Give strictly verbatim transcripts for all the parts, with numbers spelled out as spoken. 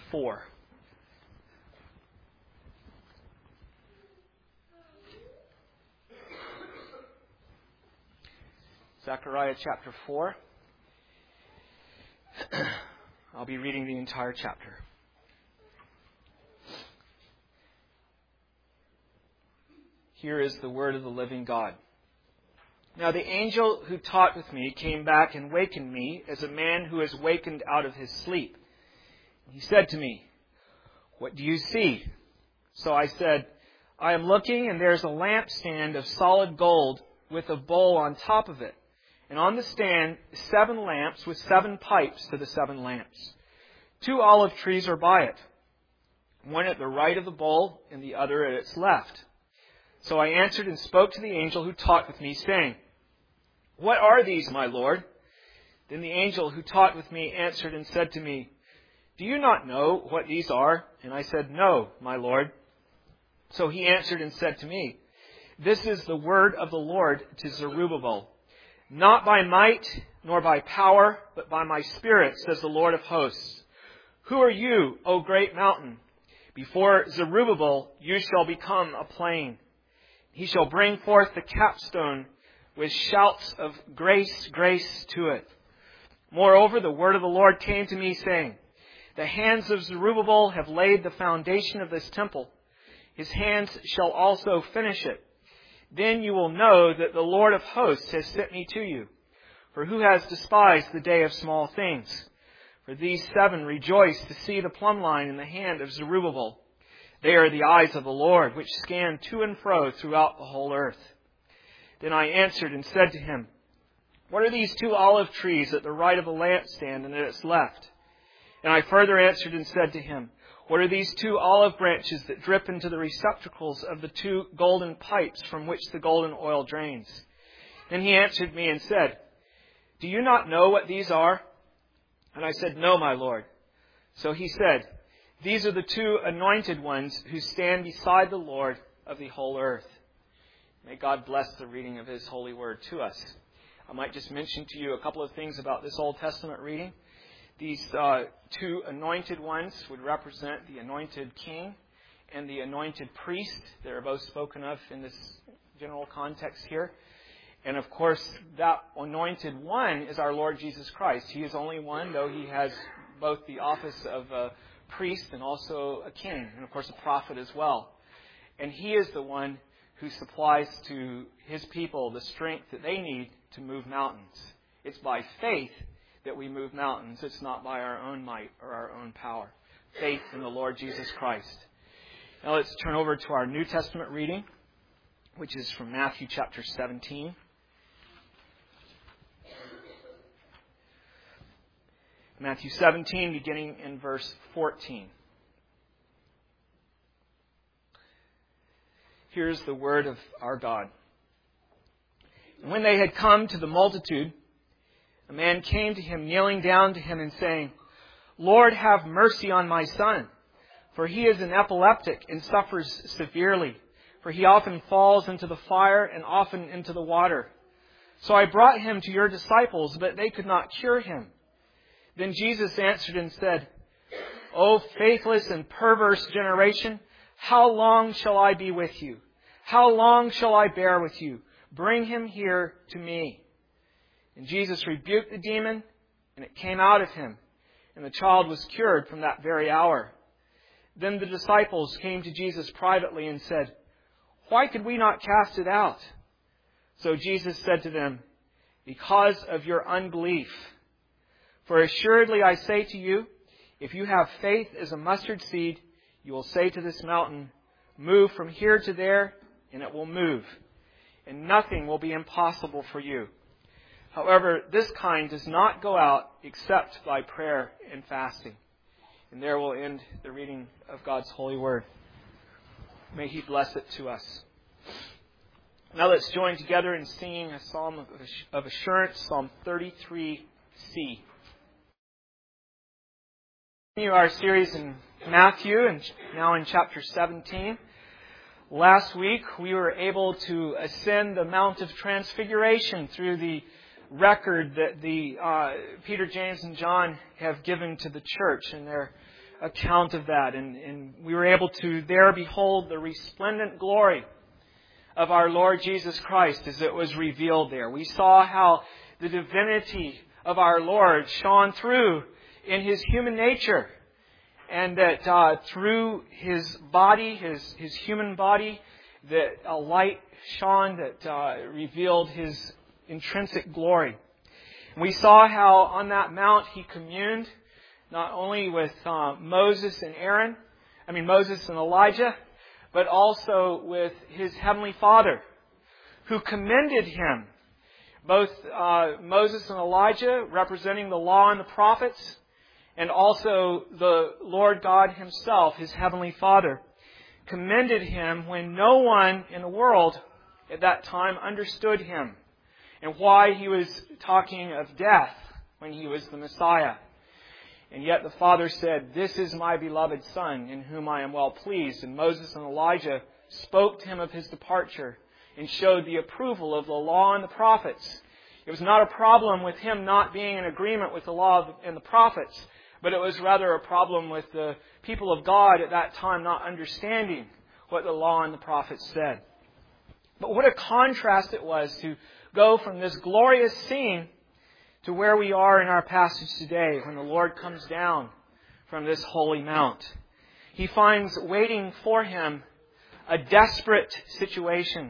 four. Zechariah chapter four. I'll be reading the entire chapter. Here is the word of the living God. Now the angel who taught with me came back and wakened me as a man who is wakened out of his sleep. He said to me, "What do you see?" So I said, "I am looking, and there is a lampstand of solid gold with a bowl on top of it. And on the stand, seven lamps with seven pipes to the seven lamps. Two olive trees are by it, one at the right of the bowl and the other at its left." So I answered and spoke to the angel who talked with me, saying, "What are these, my Lord?" Then the angel who talked with me answered and said to me, "Do you not know what these are?" And I said, "No, my Lord." So he answered and said to me, "This is the word of the Lord to Zerubbabel. Not by might nor by power, but by my Spirit, says the Lord of hosts. Who are you, O great mountain? Before Zerubbabel you shall become a plain. He shall bring forth the capstone with shouts of grace, grace to it." Moreover, the word of the Lord came to me, saying, "The hands of Zerubbabel have laid the foundation of this temple. His hands shall also finish it. Then you will know that the Lord of hosts has sent me to you. For who has despised the day of small things? For these seven rejoice to see the plumb line in the hand of Zerubbabel. They are the eyes of the Lord, which scan to and fro throughout the whole earth." Then I answered and said to him, "What are these two olive trees at the right of the lampstand and at its left?" And I further answered and said to him, "What are these two olive branches that drip into the receptacles of the two golden pipes from which the golden oil drains?" Then he answered me and said, "Do you not know what these are?" And I said, "No, my Lord." So he said, "These are the two anointed ones who stand beside the Lord of the whole earth." May God bless the reading of His holy word to us. I might just mention to you a couple of things about this Old Testament reading. These uh, two anointed ones would represent the anointed king and the anointed priest. They are both spoken of in this general context here. And of course, that anointed one is our Lord Jesus Christ. He is only one, though He has both the office of a priest and also a king, and of course a prophet as well. And He is the one who supplies to His people the strength that they need to move mountains. It's by faith that we move mountains. It's not by our own might or our own power. Faith in the Lord Jesus Christ. Now let's turn over to our New Testament reading, which is from Matthew chapter seventeen. Matthew seventeen, beginning in verse fourteen. Here's the word of our God. "And when they had come to the multitude, a man came to him, kneeling down to him and saying, 'Lord, have mercy on my son, for he is an epileptic and suffers severely. For he often falls into the fire and often into the water. So I brought him to your disciples, but they could not cure him.' Then Jesus answered and said, 'O faithless and perverse generation, how long shall I be with you? How long shall I bear with you? Bring him here to me.' And Jesus rebuked the demon, and it came out of him, and the child was cured from that very hour. Then the disciples came to Jesus privately and said, 'Why could we not cast it out?' So Jesus said to them, 'Because of your unbelief. For assuredly I say to you, if you have faith as a mustard seed, you will say to this mountain, move from here to there, and it will move. And nothing will be impossible for you. However, this kind does not go out except by prayer and fasting.'" And there will end the reading of God's holy word. May He bless it to us. Now let's join together in singing a psalm of assurance, Psalm thirty-three C. Continue our series in Matthew, and now in chapter seventeen. Last week we were able to ascend the Mount of Transfiguration through the record that the uh, Peter, James, and John have given to the church in their account of that. And, and we were able to there behold the resplendent glory of our Lord Jesus Christ as it was revealed there. We saw how the divinity of our Lord shone through in His human nature. And that uh, through His body, His, his human body, that a light shone that uh, revealed His intrinsic glory. And we saw how on that mount He communed not only with uh, Moses and Aaron, I mean Moses and Elijah, but also with His Heavenly Father, who commended Him. Both uh, Moses and Elijah representing the law and the prophets, and also the Lord God Himself, His Heavenly Father, commended Him when no one in the world at that time understood Him and why He was talking of death when He was the Messiah. And yet the Father said, "This is my beloved Son, in whom I am well pleased." And Moses and Elijah spoke to Him of His departure and showed the approval of the law and the prophets. It was not a problem with Him not being in agreement with the law and the prophets, but it was rather a problem with the people of God at that time not understanding what the law and the prophets said. But what a contrast it was to go from this glorious scene to where we are in our passage today when the Lord comes down from this holy mount. He finds waiting for Him a desperate situation.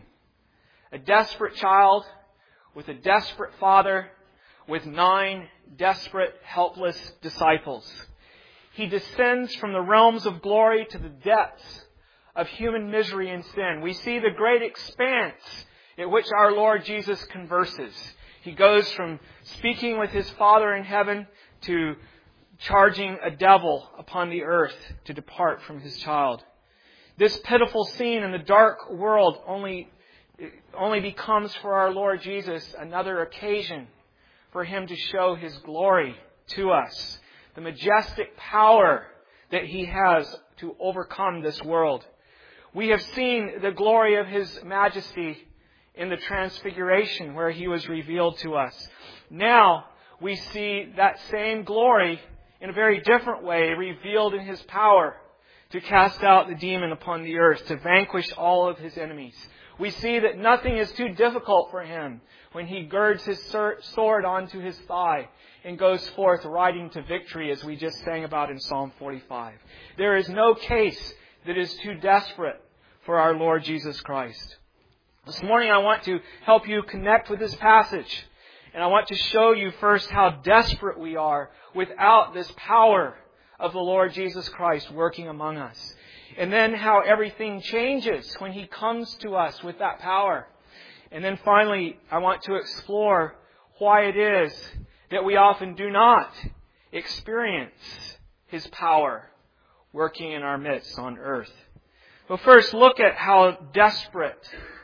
A desperate child with a desperate father with nine desperate, helpless disciples. He descends from the realms of glory to the depths of human misery and sin. We see the great expanse at which our Lord Jesus converses. He goes from speaking with His Father in heaven to charging a devil upon the earth to depart from His child. This pitiful scene in the dark world only, only becomes for our Lord Jesus another occasion for Him to show His glory to us. The majestic power that He has to overcome this world. We have seen the glory of His majesty in the Transfiguration where He was revealed to us. Now we see that same glory in a very different way revealed in His power to cast out the demon upon the earth, to vanquish all of His enemies. We see that nothing is too difficult for Him when He girds His sword onto His thigh and goes forth riding to victory, as we just sang about in Psalm forty-five. There is no case that is too desperate for our Lord Jesus Christ. This morning I want to help you connect with this passage. And I want to show you first how desperate we are without this power of the Lord Jesus Christ working among us. And then how everything changes when He comes to us with that power. And then finally, I want to explore why it is that we often do not experience His power working in our midst on earth. But first, look at how desperate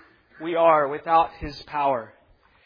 we are without His power.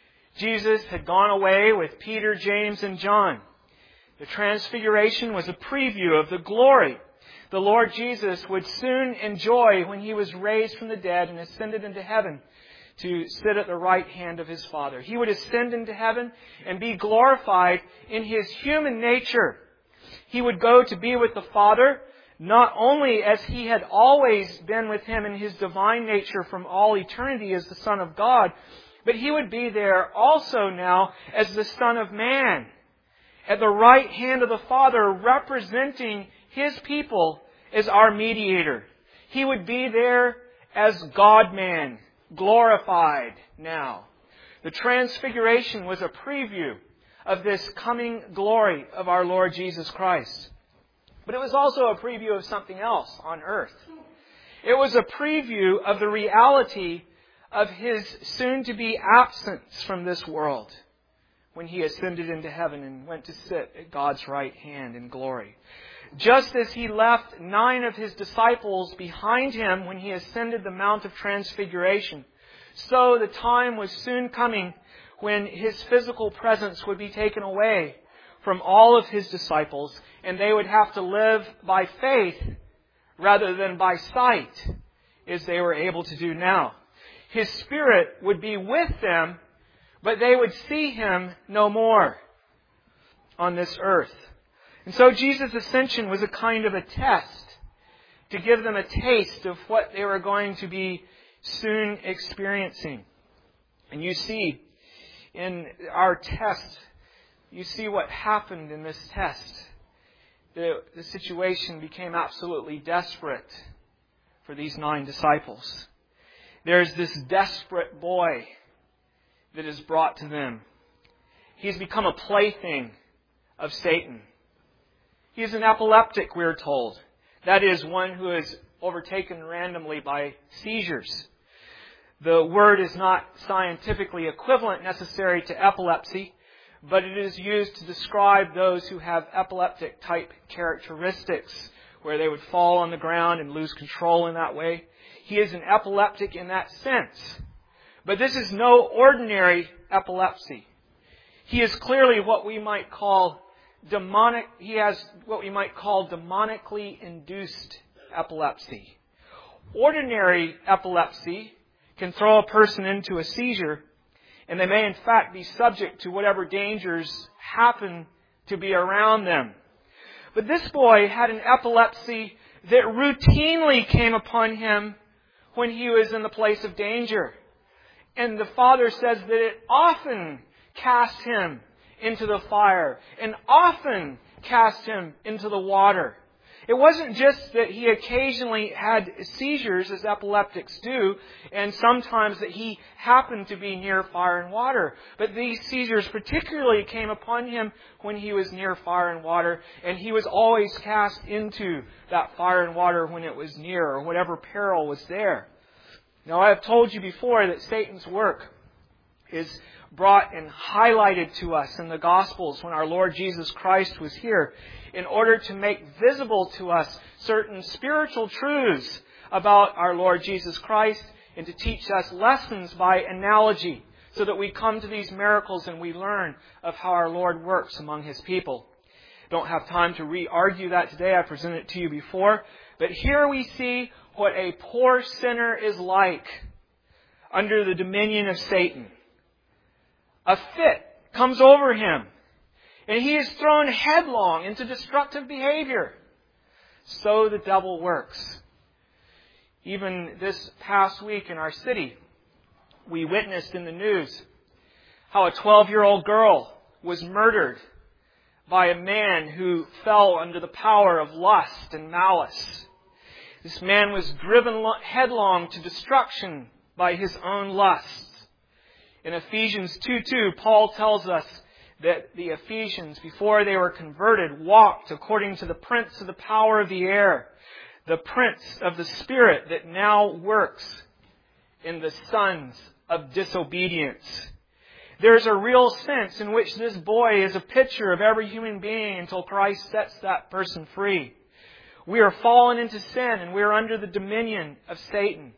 Jesus had gone away with Peter, James, and John. The Transfiguration was a preview of the glory the Lord Jesus would soon enjoy when He was raised from the dead and ascended into heaven to sit at the right hand of His Father. He would ascend into heaven and be glorified in His human nature. He would go to be with the Father, not only as He had always been with Him in His divine nature from all eternity as the Son of God, but He would be there also now as the Son of Man, at the right hand of the Father, representing His people as our mediator. He would be there as God-man, glorified now. The Transfiguration was a preview of this coming glory of our Lord Jesus Christ. But it was also a preview of something else on earth. It was a preview of the reality of His soon-to-be absence from this world when He ascended into heaven and went to sit at God's right hand in glory. Just as He left nine of His disciples behind Him when He ascended the Mount of Transfiguration, so the time was soon coming when His physical presence would be taken away from all of His disciples, and they would have to live by faith rather than by sight, as they were able to do now. His Spirit would be with them, but they would see Him no more on this earth. And so Jesus' ascension was a kind of a test to give them a taste of what they were going to be soon experiencing. And you see in our test, you see what happened in this test. The, the situation became absolutely desperate for these nine disciples. There's this desperate boy that is brought to them. He's become a plaything of Satan. He is an epileptic, we're told. That is, one who is overtaken randomly by seizures. The word is not scientifically equivalent necessary to epilepsy, but it is used to describe those who have epileptic type characteristics, where they would fall on the ground and lose control in that way. He is an epileptic in that sense. But this is no ordinary epilepsy. He is clearly what we might call demonic, he has what we might call demonically induced epilepsy. Ordinary epilepsy can throw a person into a seizure, and they may in fact be subject to whatever dangers happen to be around them. But this boy had an epilepsy that routinely came upon him when he was in the place of danger. And the father says that it often cast him into the fire and often cast him into the water. It wasn't just that he occasionally had seizures, as epileptics do, and sometimes that he happened to be near fire and water. But these seizures particularly came upon him when he was near fire and water, and he was always cast into that fire and water when it was near, or whatever peril was there. Now, I have told you before that Satan's work is brought and highlighted to us in the Gospels when our Lord Jesus Christ was here, in order to make visible to us certain spiritual truths about our Lord Jesus Christ, and to teach us lessons by analogy, so that we come to these miracles and we learn of how our Lord works among His people. I don't have time to re-argue that today. I presented it to you before. But here we see what a poor sinner is like under the dominion of Satan. A fit comes over him, and he is thrown headlong into destructive behavior. So the devil works. Even this past week in our city, we witnessed in the news how a twelve-year-old girl was murdered by a man who fell under the power of lust and malice. This man was driven headlong to destruction by his own lusts. In Ephesians two two, Paul tells us that the Ephesians, before they were converted, walked according to the prince of the power of the air, the prince of the spirit that now works in the sons of disobedience. There's a real sense in which this boy is a picture of every human being until Christ sets that person free. We are fallen into sin, and we are under the dominion of Satan.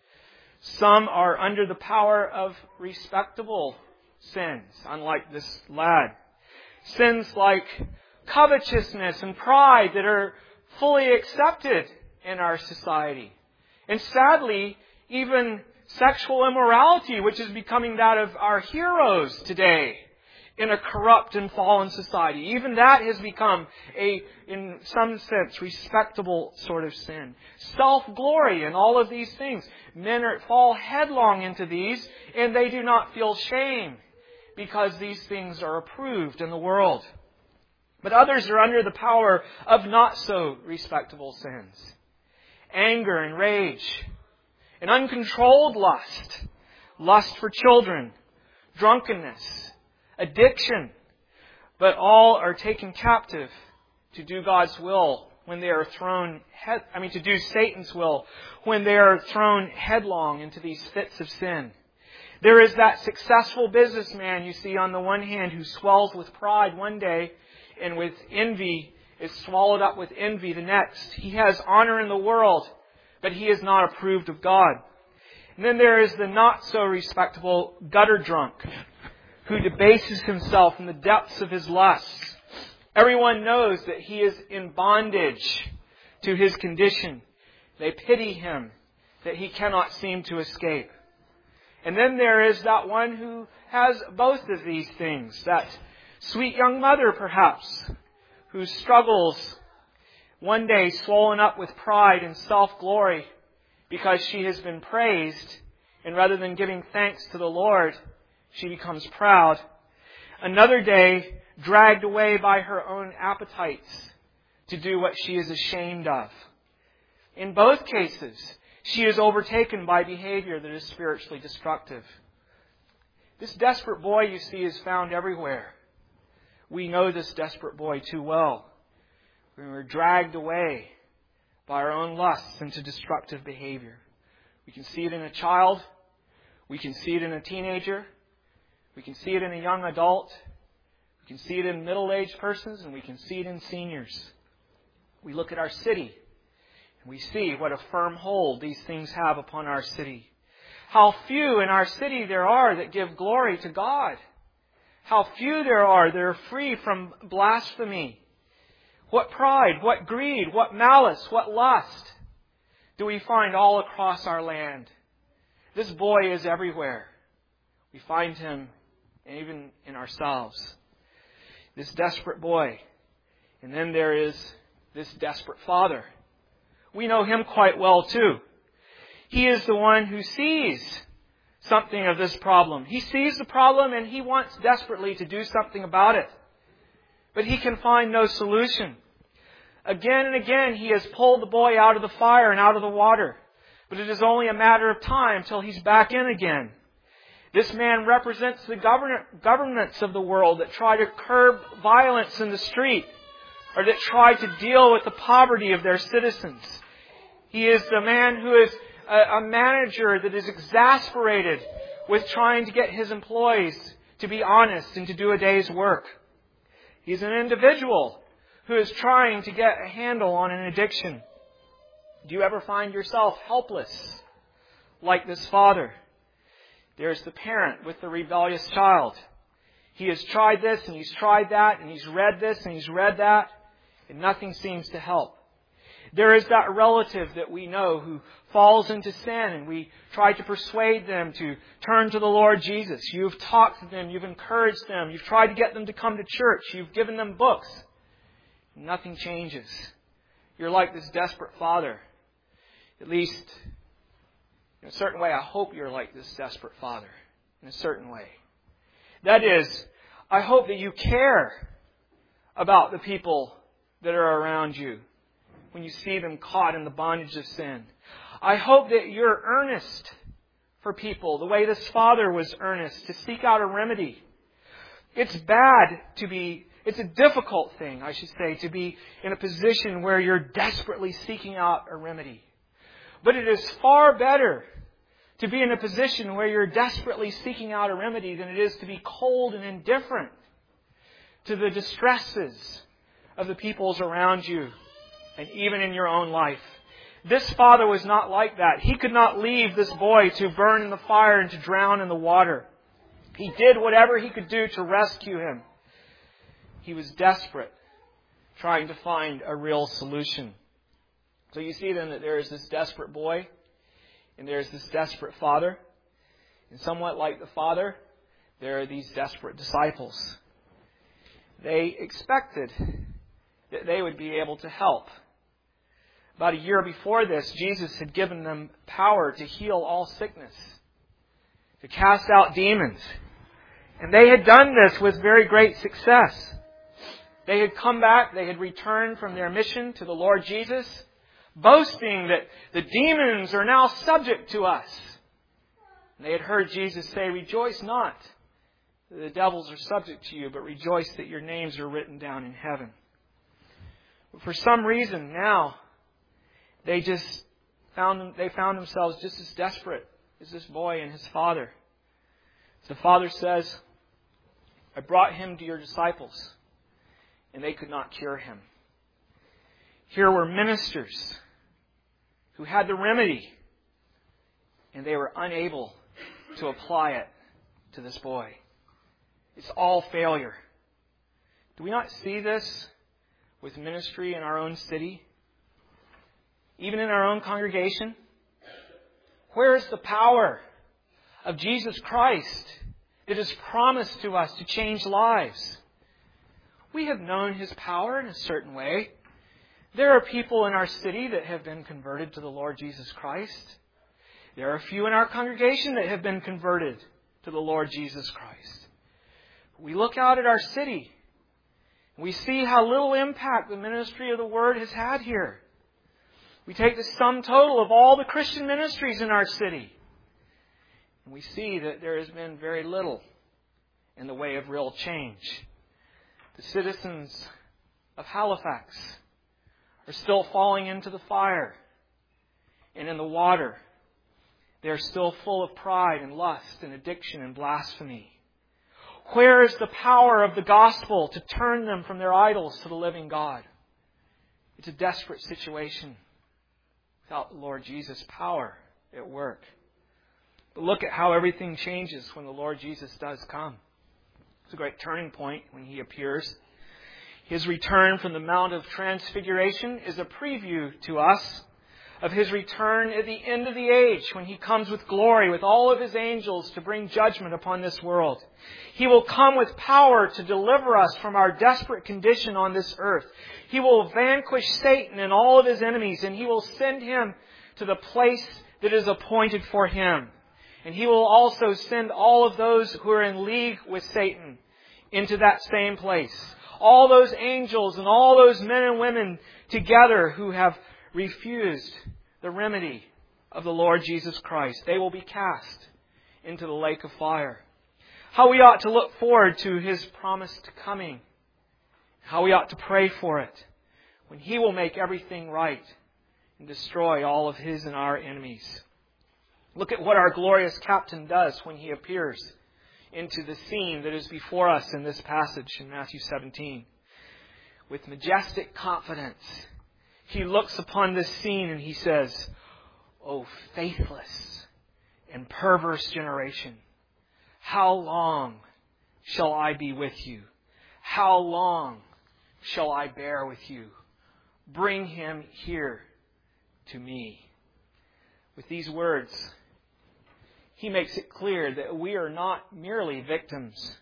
Some are under the power of respectable sins, unlike this lad. Sins like covetousness and pride that are fully accepted in our society. And sadly, even sexual immorality, which is becoming that of our heroes today in a corrupt and fallen society. Even that has become a, in some sense, respectable sort of sin. Self-glory and all of these things. Men are, fall headlong into these, and they do not feel shame because these things are approved in the world. But others are under the power of not so respectable sins. Anger and rage, and uncontrolled lust, lust for children, drunkenness, addiction, but all are taken captive to do God's will when they are thrown, head, I mean to do Satan's will when they are thrown headlong into these fits of sin. There is that successful businessman you see on the one hand who swells with pride one day and with envy is swallowed up with envy the next. He has honor in the world, but he is not approved of God. And then there is the not so respectable gutter drunk who debases himself in the depths of his lusts. Everyone knows that he is in bondage to his condition. They pity him that he cannot seem to escape. And then there is that one who has both of these things. That sweet young mother, perhaps, whose struggles one day swollen up with pride and self-glory because she has been praised, and rather than giving thanks to the Lord, she becomes proud. Another day, dragged away by her own appetites to do what she is ashamed of. In both cases, she is overtaken by behavior that is spiritually destructive. This desperate boy, you see, is found everywhere. We know this desperate boy too well. We were dragged away by our own lusts into destructive behavior. We can see it in a child. We can see it in a teenager. We can see it in a young adult. We can see it in middle-aged persons, and we can see it in seniors. We look at our city, and we see what a firm hold these things have upon our city. How few in our city there are that give glory to God. How few there are that are free from blasphemy. What pride, what greed, what malice, what lust do we find all across our land? This boy is everywhere. We find him even in ourselves. This desperate boy. And then there is this desperate father. We know him quite well too. He is the one who sees something of this problem. He sees the problem and he wants desperately to do something about it. But he can find no solution. Again and again he has pulled the boy out of the fire and out of the water. But it is only a matter of time till he's back in again. This man represents the governments of the world that try to curb violence in the street, or that try to deal with the poverty of their citizens. He is the man who is a manager that is exasperated with trying to get his employees to be honest and to do a day's work. He's an individual who is trying to get a handle on an addiction. Do you ever find yourself helpless like this father? There's the parent with the rebellious child. He has tried this and he's tried that and he's read this and he's read that, and nothing seems to help. There is that relative that we know who falls into sin, and we try to persuade them to turn to the Lord Jesus. You've talked to them, you've encouraged them, you've tried to get them to come to church, you've given them books. Nothing changes. You're like this desperate father. At least, in a certain way, I hope you're like this desperate father. In a certain way. That is, I hope that you care about the people that are around you when you see them caught in the bondage of sin. I hope that you're earnest for people the way this father was earnest to seek out a remedy. It's bad to be, it's a difficult thing, I should say, to be in a position where you're desperately seeking out a remedy. But it is far better to be in a position where you're desperately seeking out a remedy than it is to be cold and indifferent to the distresses of the peoples around you and even in your own life. This father was not like that. He could not leave this boy to burn in the fire and to drown in the water. He did whatever he could do to rescue him. He was desperate, trying to find a real solution. So you see then that there is this desperate boy and there is this desperate father. And somewhat like the father, there are these desperate disciples. They expected that they would be able to help. About a year before this, Jesus had given them power to heal all sickness, to cast out demons. And they had done this with very great success. They had come back, they had returned from their mission to the Lord Jesus, boasting that the demons are now subject to us. And they had heard Jesus say, "Rejoice not that the devils are subject to you, but rejoice that your names are written down in heaven." But for some reason now, they just found they found themselves just as desperate as this boy and his father. The father says, "I brought him to your disciples, and they could not cure him." Here were ministers who had the remedy, and they were unable to apply it to this boy. It's all failure. Do we not see this with ministry in our own city? Even in our own congregation? Where is the power of Jesus Christ that is promised to us to change lives? We have known His power in a certain way. There are people in our city that have been converted to the Lord Jesus Christ. There are a few in our congregation that have been converted to the Lord Jesus Christ. We look out at our city. We see how little impact the ministry of the Word has had here. We take the sum total of all the Christian ministries in our city, and we see that there has been very little in the way of real change. The citizens of Halifax are still falling into the fire and in the water. They are still full of pride and lust and addiction and blasphemy. Where is the power of the gospel to turn them from their idols to the living God? It's a desperate situation without the Lord Jesus' power at work. But look at how everything changes when the Lord Jesus does come. It's a great turning point when He appears. His return from the Mount of Transfiguration is a preview to us of His return at the end of the age, when He comes with glory with all of His angels to bring judgment upon this world. He will come with power to deliver us from our desperate condition on this earth. He will vanquish Satan and all of his enemies, and He will send him to the place that is appointed for him. And He will also send all of those who are in league with Satan into that same place. All those angels and all those men and women together who have refused the remedy of the Lord Jesus Christ. They will be cast into the lake of fire. How we ought to look forward to His promised coming. How we ought to pray for it, when He will make everything right and destroy all of His and our enemies. Look at what our glorious captain does when he appears into the scene that is before us in this passage in Matthew seventeen. With majestic confidence, He looks upon this scene and He says, "O faithless and perverse generation, how long shall I be with you? How long shall I bear with you? Bring him here to me." With these words, He makes it clear that we are not merely victims.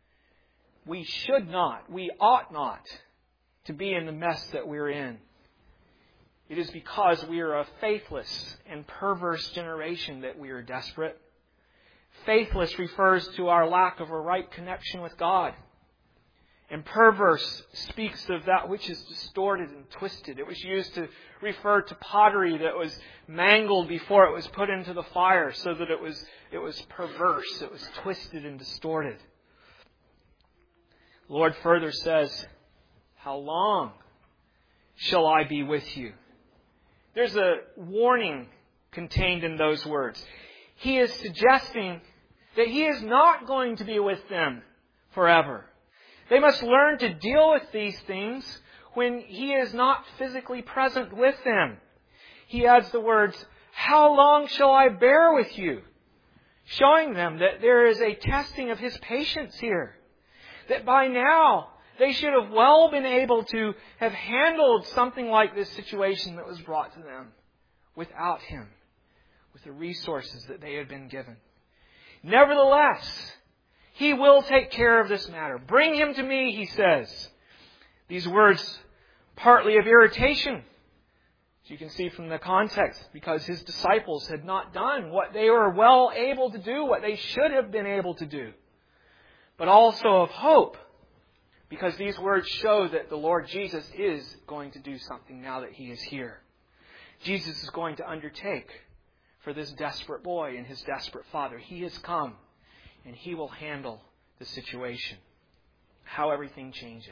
We should not, we ought not to be in the mess that we're in. It is because we are a faithless and perverse generation that we are desperate. Faithless refers to our lack of a right connection with God. And perverse speaks of that which is distorted and twisted. It was used to refer to pottery that was mangled before it was put into the fire, so that it was it was perverse, it was twisted and distorted. The Lord further says, "How long shall I be with you?" There's a warning contained in those words. He is suggesting that He is not going to be with them forever. They must learn to deal with these things when He is not physically present with them. He adds the words, "How long shall I bear with you?" Showing them that there is a testing of His patience here. That by now they should have well been able to have handled something like this situation that was brought to them without Him, with the resources that they had been given. Nevertheless, He will take care of this matter. "Bring him to me," He says. These words, partly of irritation, as you can see from the context, because His disciples had not done what they were well able to do, what they should have been able to do. But also of hope, because these words show that the Lord Jesus is going to do something now that He is here. Jesus is going to undertake for this desperate boy and his desperate father. He has come, and He will handle the situation. How everything changes.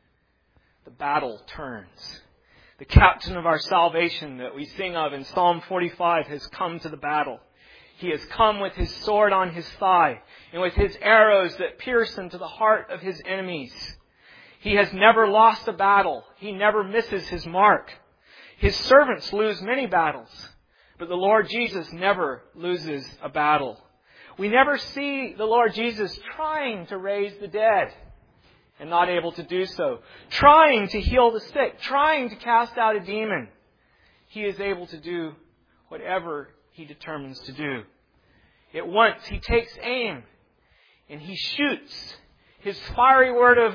The battle turns. The captain of our salvation that we sing of in Psalm forty-five has come to the battle. He has come with His sword on His thigh and with His arrows that pierce into the heart of His enemies. He has never lost a battle. He never misses His mark. His servants lose many battles, but the Lord Jesus never loses a battle. We never see the Lord Jesus trying to raise the dead and not able to do so, trying to heal the sick, trying to cast out a demon. He is able to do whatever He determines to do. At once He takes aim and He shoots His fiery word of,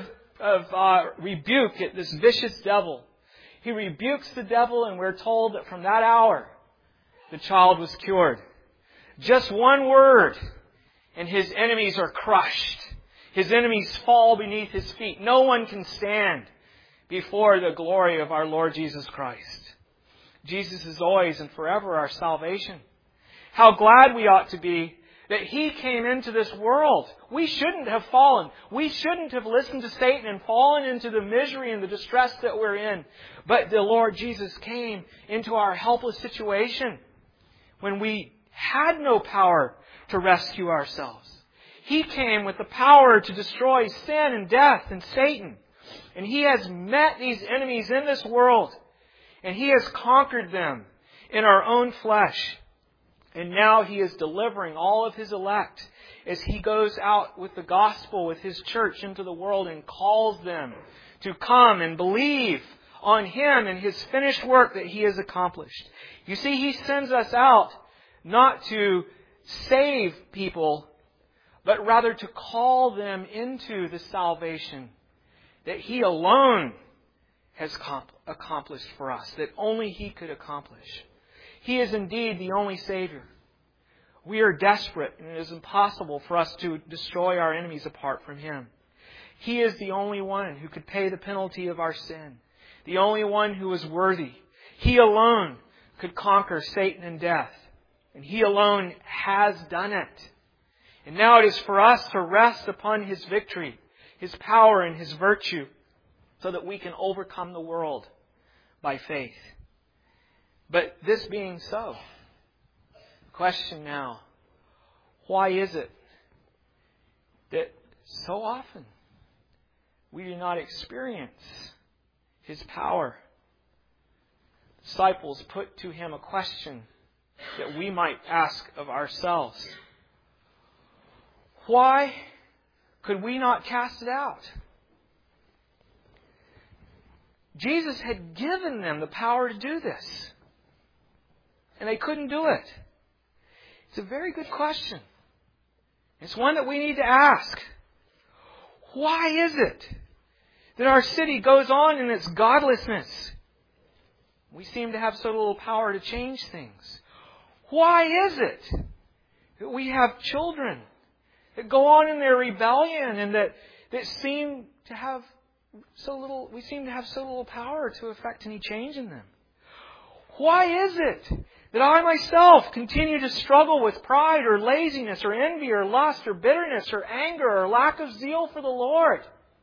of uh, rebuke at this vicious devil. He rebukes the devil, and we're told that from that hour, the child was cured. Just one word, and his enemies are crushed. His enemies fall beneath his feet. No one can stand before the glory of our Lord Jesus Christ. Jesus is always and forever our salvation. How glad we ought to be that He came into this world. We shouldn't have fallen. We shouldn't have listened to Satan and fallen into the misery and the distress that we're in. But the Lord Jesus came into our helpless situation when we had no power to rescue ourselves. He came with the power to destroy sin and death and Satan. And He has met these enemies in this world. And He has conquered them in our own flesh. And now He is delivering all of His elect as He goes out with the gospel, with His church into the world and calls them to come and believe on Him and His finished work that He has accomplished. You see, He sends us out not to save people, but rather to call them into the salvation that He alone has accomplished for us, that only He could accomplish. He is indeed the only Savior. We are desperate, and it is impossible for us to destroy our enemies apart from Him. He is the only one who could pay the penalty of our sin, the only one who is worthy. He alone could conquer Satan and death, and He alone has done it. And now it is for us to rest upon His victory, His power, and His virtue, so that we can overcome the world by faith. But this being so, question now, why is it that so often we do not experience His power? Disciples put to Him a question that we might ask of ourselves. Why could we not cast it out? Jesus had given them the power to do this, and they couldn't do it. It's a very good question. It's one that we need to ask. Why is it that our city goes on in its godlessness? We seem to have so little power to change things. Why is it that we have children that go on in their rebellion and that, that seem to have so little, we seem to have so little power to affect any change in them? Why is it that I myself continue to struggle with pride or laziness or envy or lust or bitterness or anger or lack of zeal for the Lord?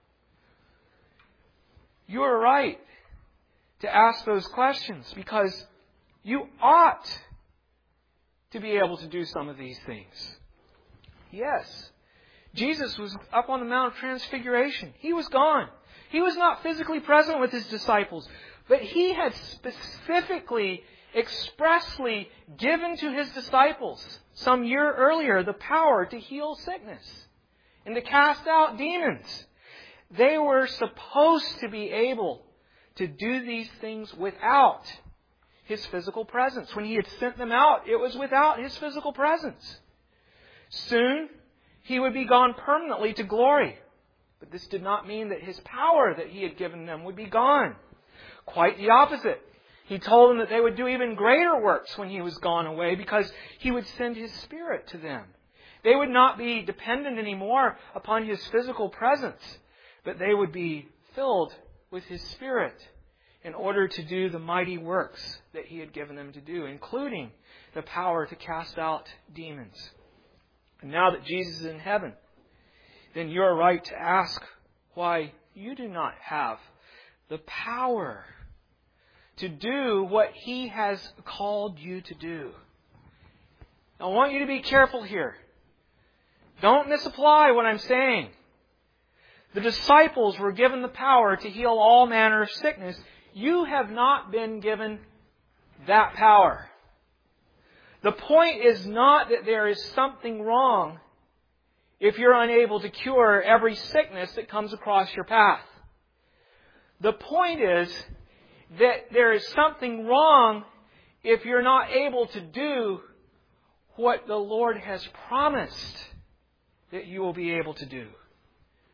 You are right to ask those questions, because you ought to be able to do some of these things. Yes, Jesus was up on the Mount of Transfiguration. He was gone. He was not physically present with His disciples, but He had specifically, expressly given to His disciples some year earlier the power to heal sickness and to cast out demons. They were supposed to be able to do these things without His physical presence. When He had sent them out, it was without His physical presence. Soon, He would be gone permanently to glory. But this did not mean that His power that He had given them would be gone. Quite the opposite. He told them that they would do even greater works when He was gone away, because He would send His Spirit to them. They would not be dependent anymore upon His physical presence, but they would be filled with His Spirit in order to do the mighty works that He had given them to do, including the power to cast out demons. And now that Jesus is in heaven, then you are right to ask why you do not have the power to do what He has called you to do. I want you to be careful here. Don't misapply what I'm saying. The disciples were given the power to heal all manner of sickness. You have not been given that power. The point is not that there is something wrong if you're unable to cure every sickness that comes across your path. The point is that there is something wrong if you're not able to do what the Lord has promised that you will be able to do.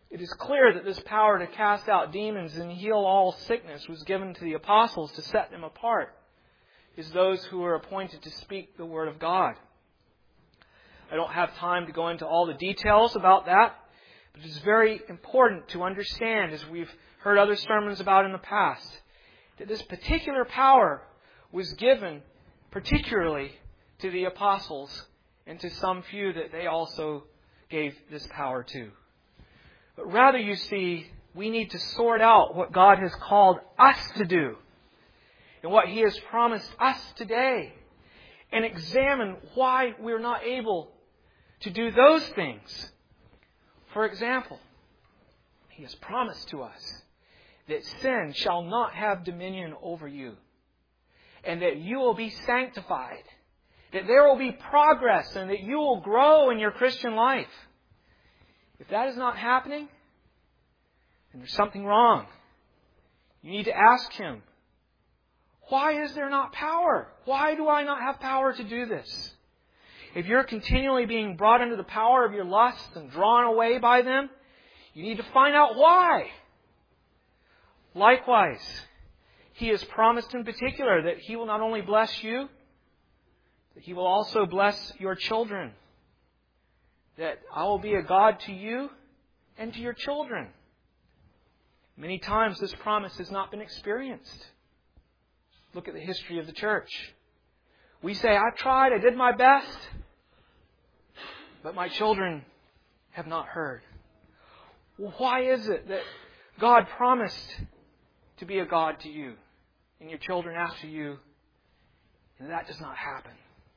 It is clear that this power to cast out demons and heal all sickness was given to the apostles to set them apart as those who were appointed to speak the Word of God. I don't have time to go into all the details about that, but it is very important to understand, as we've heard other sermons about in the past, that this particular power was given particularly to the apostles and to some few that they also gave this power to. But rather, you see, we need to sort out what God has called us to do and what He has promised us today, and examine why we're not able to do those things. For example, He has promised to us that sin shall not have dominion over you, and that you will be sanctified, that there will be progress, and that you will grow in your Christian life. If that is not happening, then there's something wrong. You need to ask Him, why is there not power? Why do I not have power to do this? If you're continually being brought under the power of your lusts and drawn away by them, you need to find out why. Likewise, He has promised in particular that He will not only bless you, that He will also bless your children. That I will be a God to you and to your children. Many times this promise has not been experienced. Look at the history of the church. We say, I tried, I did my best, but my children have not heard. Well, why is it that God promised to be a God to you and your children after you, and that does not happen?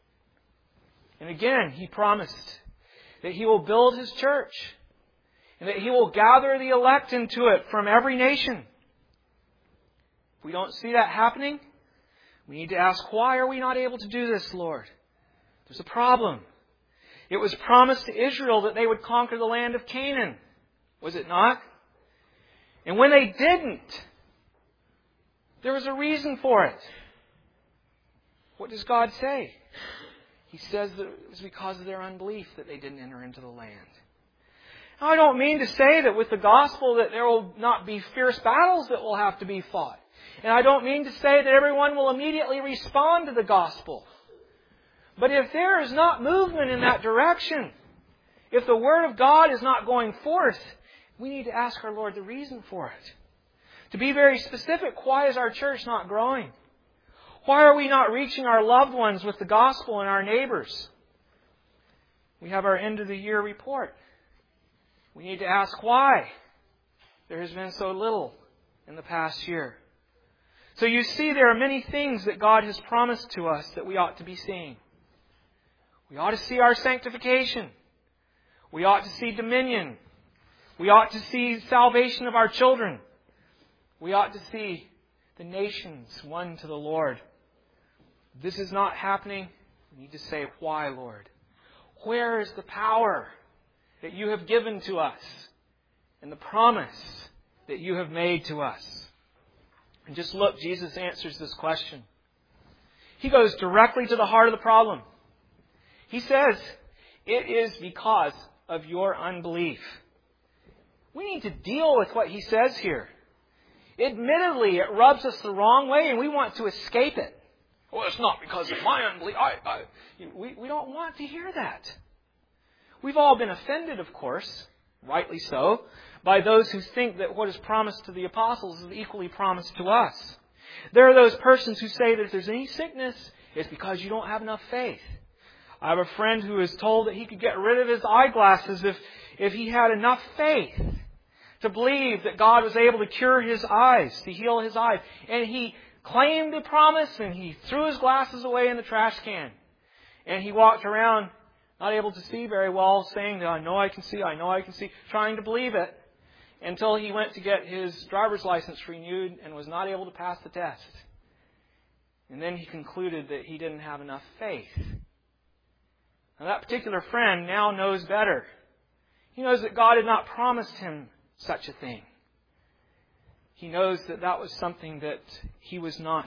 And again, He promised that He will build His church and that He will gather the elect into it from every nation. If we don't see that happening, we need to ask, why are we not able to do this, Lord? There's a problem. It was promised to Israel that they would conquer the land of Canaan. Was it not? And when they didn't, there was a reason for it. What does God say? He says that it was because of their unbelief that they didn't enter into the land. Now, I don't mean to say that with the gospel that there will not be fierce battles that will have to be fought. And I don't mean to say that everyone will immediately respond to the gospel. But if there is not movement in that direction, if the Word of God is not going forth, we need to ask our Lord the reason for it. To be very specific, why is our church not growing? Why are we not reaching our loved ones with the gospel and our neighbors? We have our end of the year report. We need to ask why there has been so little in the past year. So you see, there are many things that God has promised to us that we ought to be seeing. We ought to see our sanctification. We ought to see dominion. We ought to see salvation of our children. We ought to see the nations won to the Lord. If this is not happening, we need to say, why, Lord? Where is the power that you have given to us and the promise that you have made to us? And just look, Jesus answers this question. He goes directly to the heart of the problem. He says, it is because of your unbelief. We need to deal with what He says here. Admittedly, it rubs us the wrong way and we want to escape it. Well, it's not because of my unbelief. I, I, we, we don't want to hear that. We've all been offended, of course, rightly so, by those who think that what is promised to the apostles is equally promised to us. There are those persons who say that if there's any sickness, it's because you don't have enough faith. I have a friend who is told that he could get rid of his eyeglasses if, if he had enough faith to believe that God was able to cure his eyes, to heal his eyes. And he claimed the promise and he threw his glasses away in the trash can. And he walked around not able to see very well, saying that I know I can see, I know I can see, trying to believe it, until he went to get his driver's license renewed and was not able to pass the test. And then he concluded that he didn't have enough faith. Now that particular friend now knows better. He knows that God had not promised him such a thing. He knows that that was something that he was not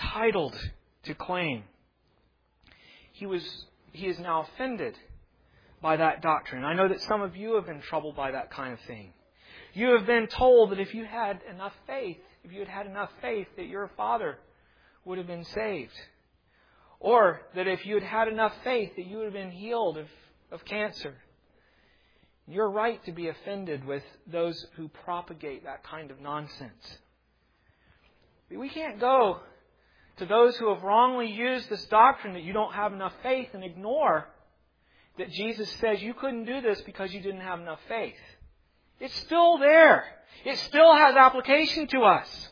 entitled to claim. He was, he is now offended by that doctrine. I know that some of you have been troubled by that kind of thing. You have been told that if you had enough faith, if you had had enough faith, that your father would have been saved. Or that if you had had enough faith, that you would have been healed of, of cancer. You're right to be offended with those who propagate that kind of nonsense. But we can't go to those who have wrongly used this doctrine that you don't have enough faith and ignore that Jesus says you couldn't do this because you didn't have enough faith. It's still there. It still has application to us.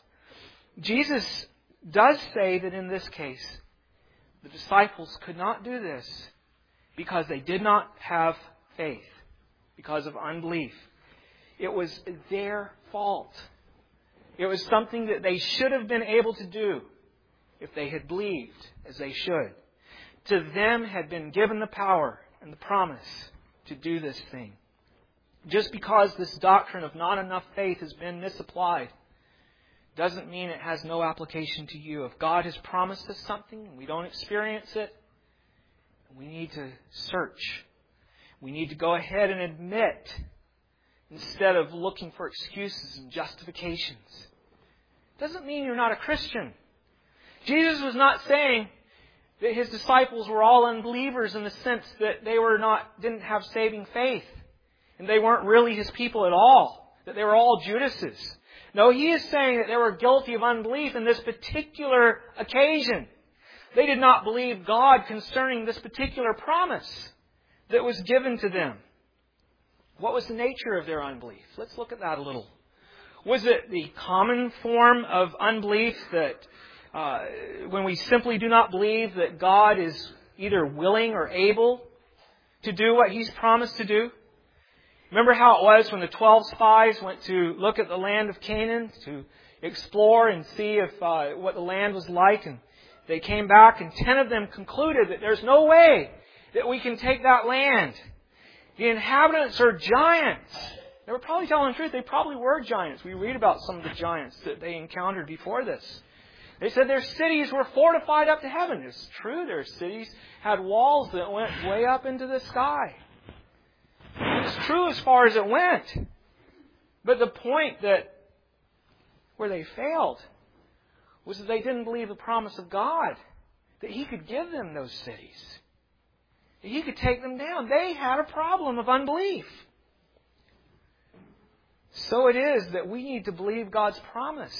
Jesus does say that in this case, the disciples could not do this because they did not have faith, because of unbelief. It was their fault. It was something that they should have been able to do if they had believed as they should. To them had been given the power and the promise to do this thing. Just because this doctrine of not enough faith has been misapplied doesn't mean it has no application to you. If God has promised us something and we don't experience it, we need to search. We need to go ahead and admit instead of looking for excuses and justifications. Doesn't mean you're not a Christian. Jesus was not saying that His disciples were all unbelievers in the sense that they were not didn't have saving faith and they weren't really His people at all, that they were all Judases. No, He is saying that they were guilty of unbelief in this particular occasion. They did not believe God concerning this particular promise that was given to them. What was the nature of their unbelief? Let's look at that a little. Was it the common form of unbelief that uh, when we simply do not believe that God is either willing or able to do what He's promised to do? Remember how it was when the twelve spies went to look at the land of Canaan to explore and see if uh, what the land was like, and they came back and ten of them concluded that there's no way that we can take that land. The inhabitants are giants. They were probably telling the truth. They probably were giants. We read about some of the giants that they encountered before this. They said their cities were fortified up to heaven. It's true. Their cities had walls that went way up into the sky. It's true as far as it went. But the point that where they failed was that they didn't believe the promise of God, that He could give them those cities. He could take them down. They had a problem of unbelief. So it is that we need to believe God's promise.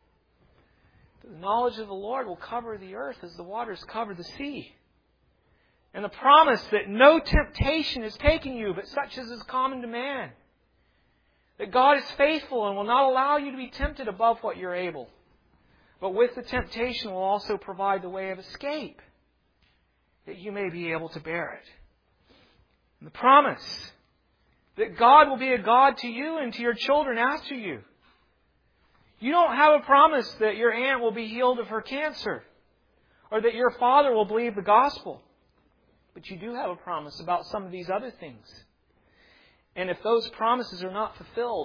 The knowledge of the Lord will cover the earth as the waters cover the sea. And the promise that no temptation is taking you, but such as is common to man. That God is faithful and will not allow you to be tempted above what you're able. But with the temptation will also provide the way of escape, that you may be able to bear it. And the promise that God will be a God to you and to your children after you. You don't have a promise that your aunt will be healed of her cancer, or that your father will believe the gospel. But you do have a promise about some of these other things. And if those promises are not fulfilled,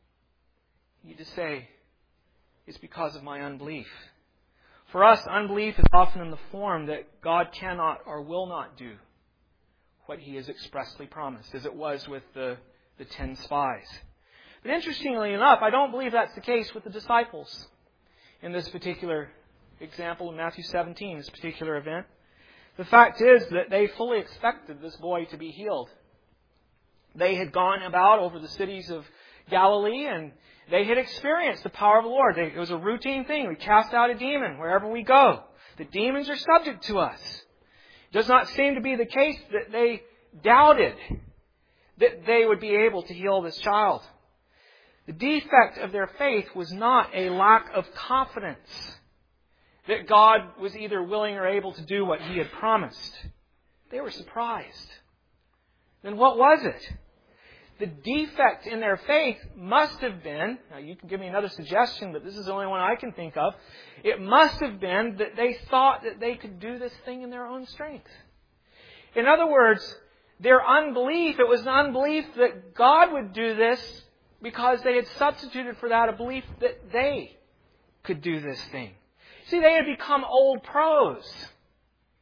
you just say, it's because of my unbelief. For us, unbelief is often in the form that God cannot or will not do what He has expressly promised, as it was with the, the ten spies. But interestingly enough, I don't believe that's the case with the disciples in this particular example in Matthew seventeen, this particular event. The fact is that they fully expected this boy to be healed. They had gone about over the cities of Galilee and they had experienced the power of the Lord. It was a routine thing. We cast out a demon wherever we go. The demons are subject to us. It does not seem to be the case that they doubted that they would be able to heal this child. The defect of their faith was not a lack of confidence that God was either willing or able to do what He had promised. They were surprised. Then what was it? The defect in their faith must have been, now you can give me another suggestion, but this is the only one I can think of. It must have been that they thought that they could do this thing in their own strength. In other words, their unbelief, it was an unbelief that God would do this because they had substituted for that a belief that they could do this thing. See, they had become old pros.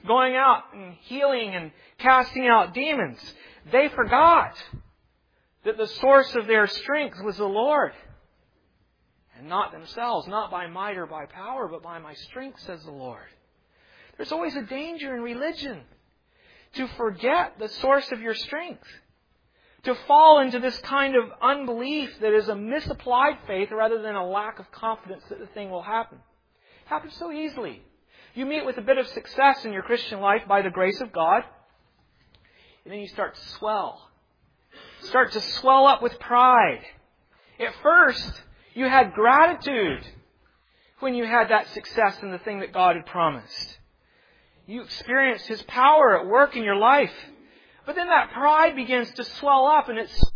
going out and healing and casting out demons. They forgot that the source of their strength was the Lord and not themselves, not by might or by power, but by my strength, says the Lord. There's always a danger in religion to forget the source of your strength, to fall into this kind of unbelief that is a misapplied faith rather than a lack of confidence that the thing will happen. It happens so easily. You meet with a bit of success in your Christian life by the grace of God, and then you start to swell. Start to swell up with pride. At first, you had gratitude when you had that success in the thing that God had promised. You experienced His power at work in your life. But then that pride begins to swell up, and it's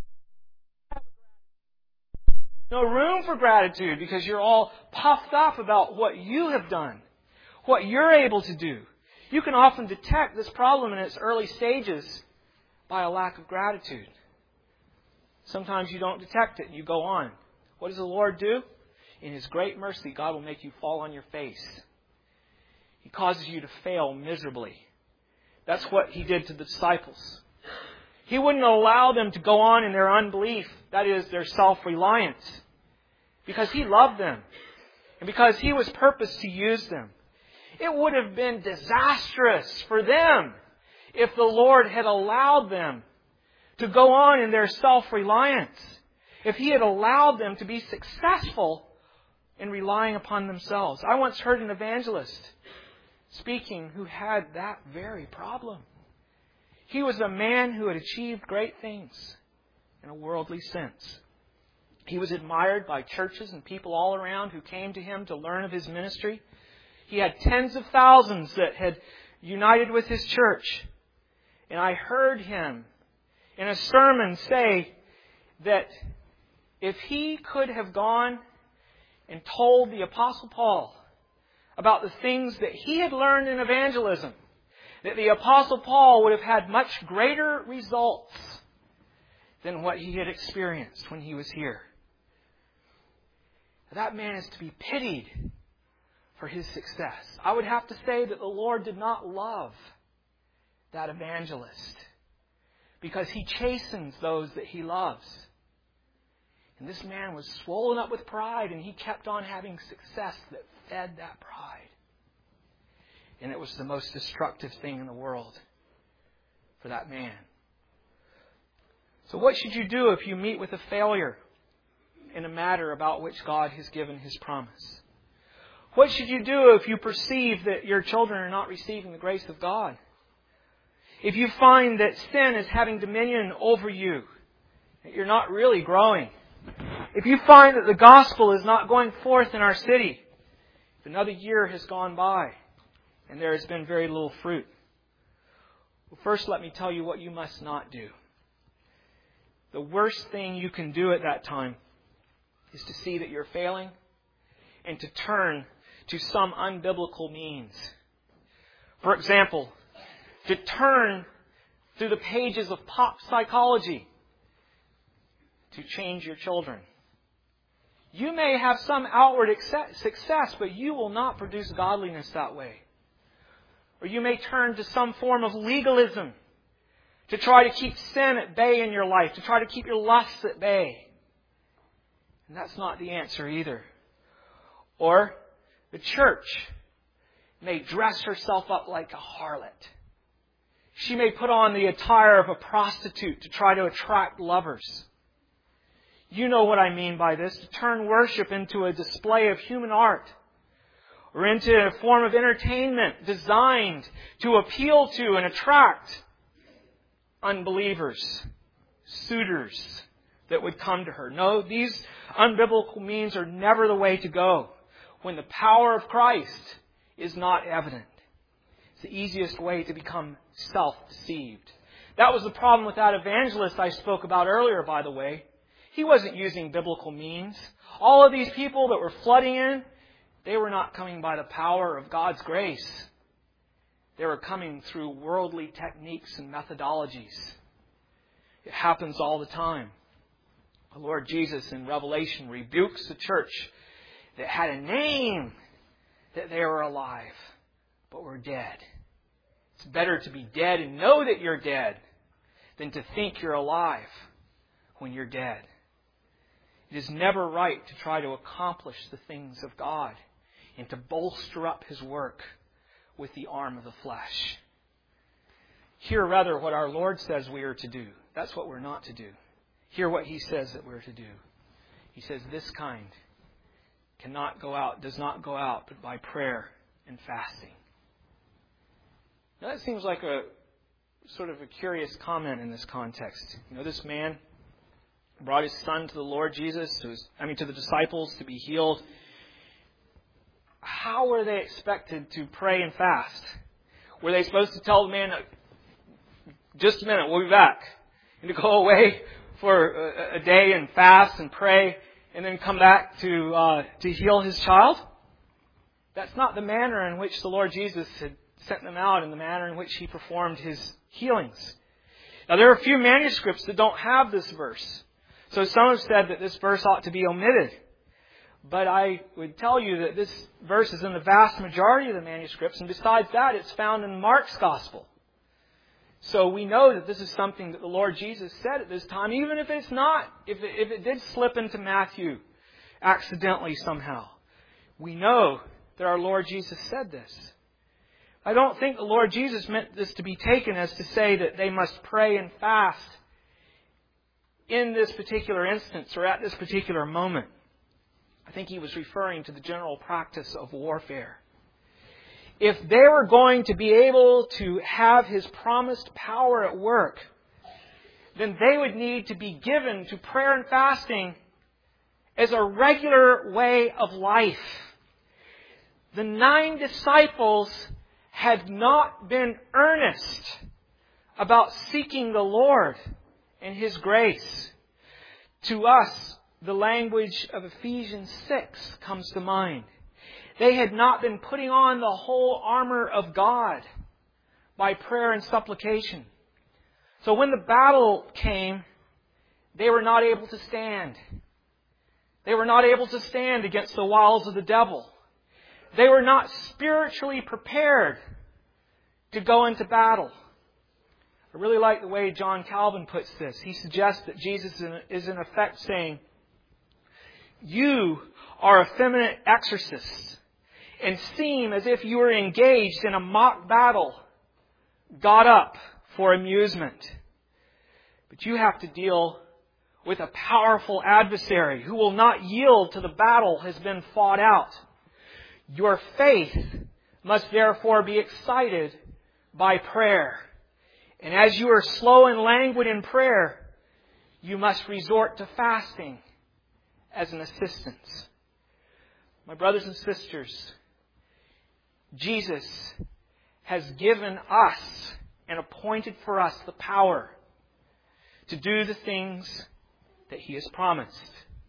no room for gratitude because you're all puffed up about what you have done, what you're able to do. You can often detect this problem in its early stages by a lack of gratitude. Sometimes you don't detect it and you go on. What does the Lord do? In His great mercy, God will make you fall on your face. He causes you to fail miserably. That's what He did to the disciples. He wouldn't allow them to go on in their unbelief, that is, their self-reliance, because He loved them and because He was purposed to use them. It would have been disastrous for them if the Lord had allowed them to go on in their self-reliance, if He had allowed them to be successful in relying upon themselves. I once heard an evangelist speaking who had that very problem. He was a man who had achieved great things in a worldly sense. He was admired by churches and people all around who came to him to learn of his ministry. He had tens of thousands that had united with his church. And I heard him in a sermon say that if he could have gone and told the Apostle Paul about the things that he had learned in evangelism, that the Apostle Paul would have had much greater results than what he had experienced when he was here. That man is to be pitied for his success. I would have to say that the Lord did not love that evangelist because He chastens those that He loves. And this man was swollen up with pride, and he kept on having success that fed that pride. And it was the most destructive thing in the world for that man. So what should you do if you meet with a failure in a matter about which God has given His promise? What should you do if you perceive that your children are not receiving the grace of God? If you find that sin is having dominion over you, that you're not really growing. If you find that the gospel is not going forth in our city, if another year has gone by and there has been very little fruit, well, first let me tell you what you must not do. The worst thing you can do at that time is to see that you're failing and to turn to some unbiblical means. For example, to turn through the pages of pop psychology to change your children. You may have some outward success, but you will not produce godliness that way. Or you may turn to some form of legalism to try to keep sin at bay in your life, to try to keep your lusts at bay. And that's not the answer either. Or the church may dress herself up like a harlot. She may put on the attire of a prostitute to try to attract lovers. You know what I mean by this, to turn worship into a display of human art or into a form of entertainment designed to appeal to and attract unbelievers, suitors that would come to her. No, these unbiblical means are never the way to go when the power of Christ is not evident. It's the easiest way to become self-deceived. That was the problem with that evangelist I spoke about earlier, by the way. He wasn't using biblical means. All of these people that were flooding in, they were not coming by the power of God's grace. They were coming through worldly techniques and methodologies. It happens all the time. The Lord Jesus in Revelation rebukes the church that had a name that they were alive, but were dead. It's better to be dead and know that you're dead than to think you're alive when you're dead. It is never right to try to accomplish the things of God and to bolster up His work with the arm of the flesh. Hear rather what our Lord says we are to do. That's what we're not to do. Hear what He says that we're to do. He says this kind cannot go out, does not go out, but by prayer and fasting. Now that seems like a sort of a curious comment in this context. You know, this man brought his son to the Lord Jesus, to his, I mean to the disciples to be healed. How were they expected to pray and fast? Were they supposed to tell the man, just a minute, we'll be back, and to go away for a, a day and fast and pray and then come back to uh, to heal his child? That's not the manner in which the Lord Jesus had sent them out, and the manner in which He performed His healings. Now there are a few manuscripts that don't have this verse. So some have said that this verse ought to be omitted. But I would tell you that this verse is in the vast majority of the manuscripts, and besides that, it's found in Mark's Gospel. So we know that this is something that the Lord Jesus said at this time, even if it's not, if it, if it did slip into Matthew accidentally somehow. We know that our Lord Jesus said this. I don't think the Lord Jesus meant this to be taken as to say that they must pray and fast in this particular instance or at this particular moment. I think He was referring to the general practice of warfare. If they were going to be able to have His promised power at work, then they would need to be given to prayer and fasting as a regular way of life. The nine disciples had not been earnest about seeking the Lord and His grace. To us, the language of Ephesians six comes to mind. They had not been putting on the whole armor of God by prayer and supplication. So when the battle came, they were not able to stand. They were not able to stand against the wiles of the devil. They were not spiritually prepared to go into battle. I really like the way John Calvin puts this. He suggests that Jesus is in effect saying, you are effeminate exorcists and seem as if you were engaged in a mock battle got up for amusement. But you have to deal with a powerful adversary who will not yield till the battle has been fought out. Your faith must therefore be excited by prayer. And as you are slow and languid in prayer, you must resort to fasting as an assistance. My brothers and sisters, Jesus has given us and appointed for us the power to do the things that He has promised,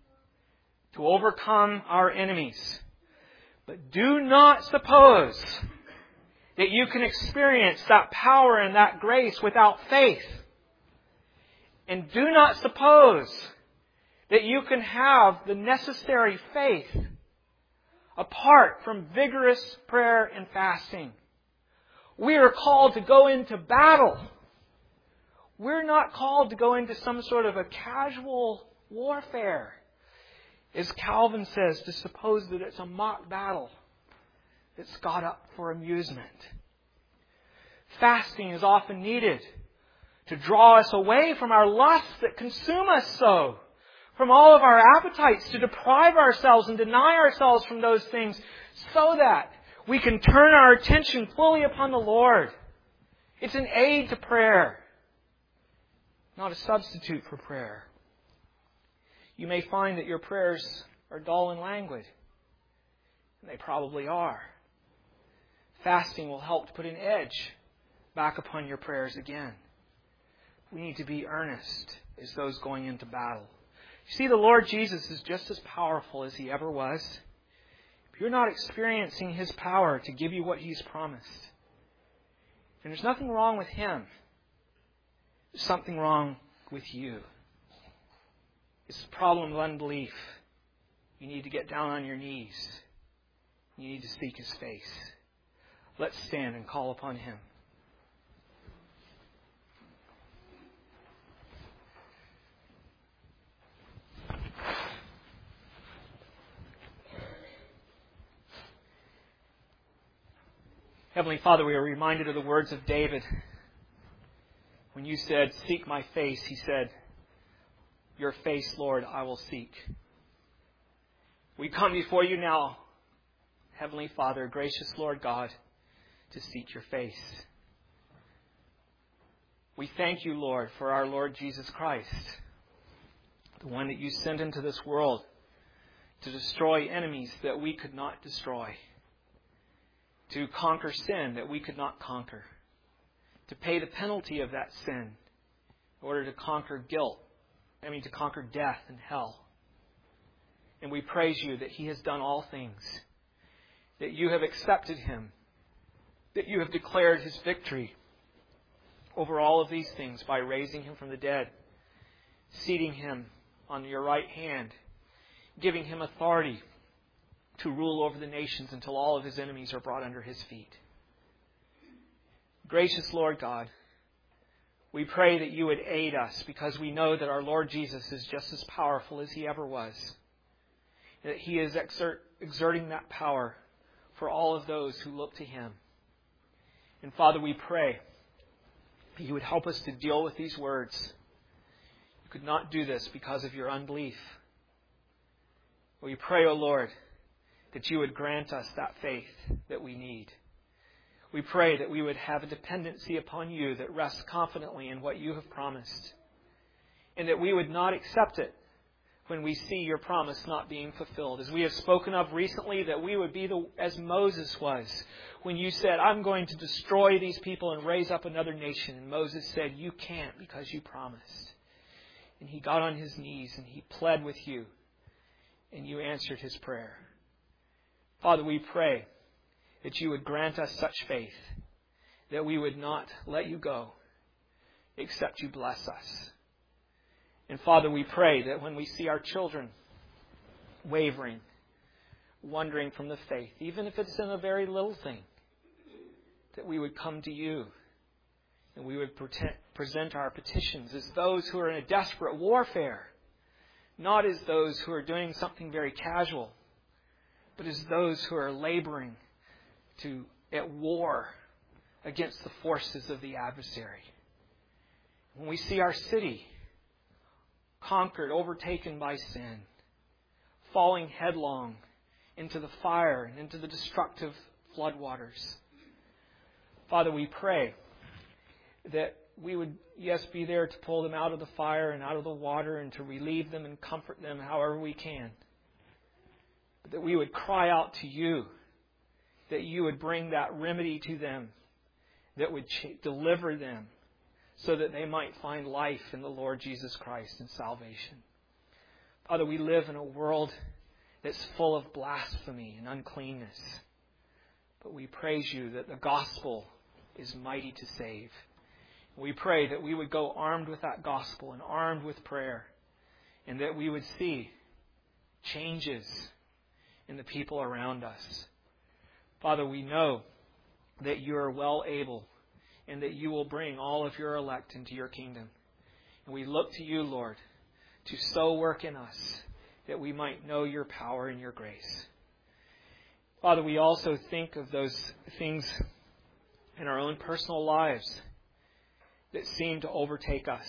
to overcome our enemies. But do not suppose that you can experience that power and that grace without faith. And do not suppose that you can have the necessary faith apart from vigorous prayer and fasting. We are called to go into battle. We're not called to go into some sort of a casual warfare. As Calvin says, to suppose that it's a mock battle that's got up for amusement. Fasting is often needed to draw us away from our lusts that consume us so, from all of our appetites, to deprive ourselves and deny ourselves from those things so that we can turn our attention fully upon the Lord. It's an aid to prayer, not a substitute for prayer. You may find that your prayers are dull and languid. And they probably are. Fasting will help to put an edge back upon your prayers again. We need to be earnest as those going into battle. You see, the Lord Jesus is just as powerful as He ever was. If you're not experiencing His power to give you what He's promised, then there's nothing wrong with Him. There's something wrong with you. It's a problem of unbelief. You need to get down on your knees. You need to seek His face. Let's stand and call upon Him. Heavenly Father, we are reminded of the words of David. When you said, "Seek my face," he said, "Your face, Lord, I will seek." We come before you now, Heavenly Father, gracious Lord God, to seek your face. We thank you, Lord, for our Lord Jesus Christ, the one that you sent into this world to destroy enemies that we could not destroy, to conquer sin that we could not conquer, to pay the penalty of that sin in order to conquer guilt, I mean to conquer death and hell. And we praise you that he has done all things, that you have accepted him, that you have declared his victory over all of these things by raising him from the dead, seating him on your right hand, giving him authority to rule over the nations until all of his enemies are brought under his feet. Gracious Lord God, we pray that you would aid us, because we know that our Lord Jesus is just as powerful as he ever was, that he is exert, exerting that power for all of those who look to him. And Father, we pray that you would help us to deal with these words. You could not do this because of your unbelief. We pray, O Lord, that you would grant us that faith that we need. We pray that we would have a dependency upon you that rests confidently in what you have promised, and that we would not accept it when we see your promise not being fulfilled. As we have spoken of recently, that we would be the, as Moses was when you said, "I'm going to destroy these people and raise up another nation." And Moses said, "You can't, because you promised." And he got on his knees and he pled with you, and you answered his prayer. Father, we pray that you would grant us such faith that we would not let you go except you bless us. And Father, we pray that when we see our children wavering, wandering from the faith, even if it's in a very little thing, that we would come to you and we would pretend, present our petitions as those who are in a desperate warfare, not as those who are doing something very casual, but as those who are laboring to at war against the forces of the adversary. When we see our city conquered, overtaken by sin, falling headlong into the fire and into the destructive floodwaters, Father, we pray that we would, yes, be there to pull them out of the fire and out of the water and to relieve them and comfort them however we can. But that we would cry out to you, that you would bring that remedy to them, that would ch- deliver them so that they might find life in the Lord Jesus Christ and salvation. Father, we live in a world that's full of blasphemy and uncleanness. But we praise you that the gospel is mighty to save. We pray that we would go armed with that gospel and armed with prayer, and that we would see changes in the people around us. Father, we know that you are well able and that you will bring all of your elect into your kingdom. And we look to you, Lord, to so work in us that we might know your power and your grace. Father, we also think of those things in our own personal lives that seem to overtake us.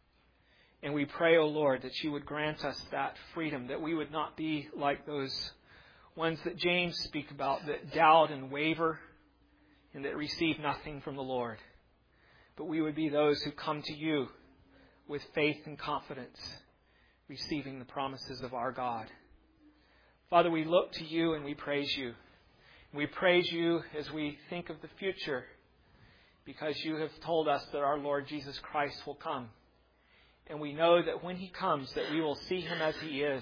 And we pray, O Lord, that you would grant us that freedom, that we would not be like those ones that James speaks about, that doubt and waver and that receive nothing from the Lord. But we would be those who come to you with faith and confidence, receiving the promises of our God. Father, we look to you and we praise you. We praise you as we think of the future, because you have told us that our Lord Jesus Christ will come. And we know that when he comes, that we will see him as he is.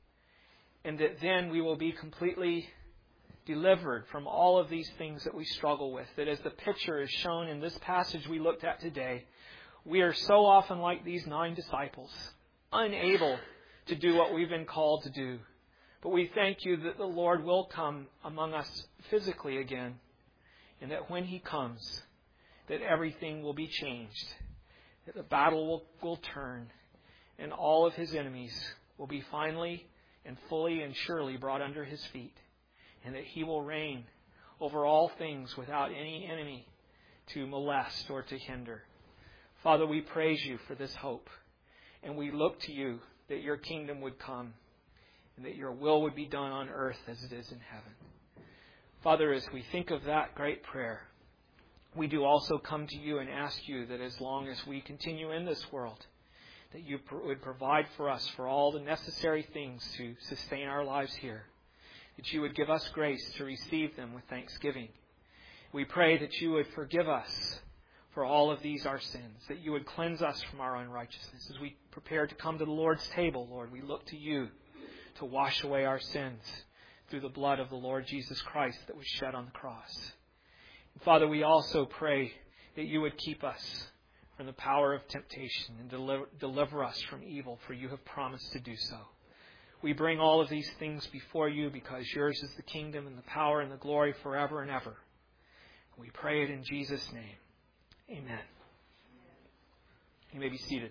And that then we will be completely delivered from all of these things that we struggle with. That as the picture is shown in this passage we looked at today, we are so often like these nine disciples, unable to do what we've been called to do. But we thank you that the Lord will come among us physically again. And that when he comes, that everything will be changed. That the battle will, will turn. And all of his enemies will be finally and fully and surely brought under his feet. And that he will reign over all things without any enemy to molest or to hinder. Father, we praise you for this hope, and we look to you that your kingdom would come and that your will would be done on earth as it is in heaven. Father, as we think of that great prayer, we do also come to you and ask you that as long as we continue in this world, that you would provide for us for all the necessary things to sustain our lives here, that you would give us grace to receive them with thanksgiving. We pray that you would forgive us for all of these our sins, that you would cleanse us from our unrighteousness. As we prepare to come to the Lord's table, Lord, we look to you to wash away our sins through the blood of the Lord Jesus Christ that was shed on the cross. And Father, we also pray that you would keep us from the power of temptation and deliver, deliver us from evil, for you have promised to do so. We bring all of these things before you because yours is the kingdom and the power and the glory forever and ever. We pray it in Jesus' name. Amen. You may be seated.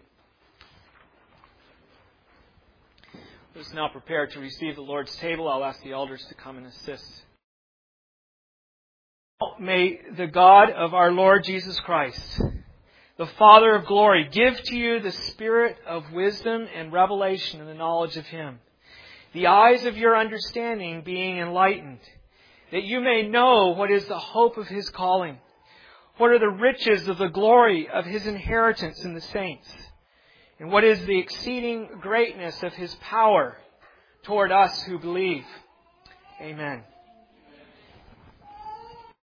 Let us now prepare to receive the Lord's table. I'll ask the elders to come and assist. May the God of our Lord Jesus Christ, the Father of glory, give to you the spirit of wisdom and revelation in the knowledge of Him, the eyes of your understanding being enlightened, that you may know what is the hope of His calling, what are the riches of the glory of His inheritance in the saints, and what is the exceeding greatness of His power toward us who believe. Amen.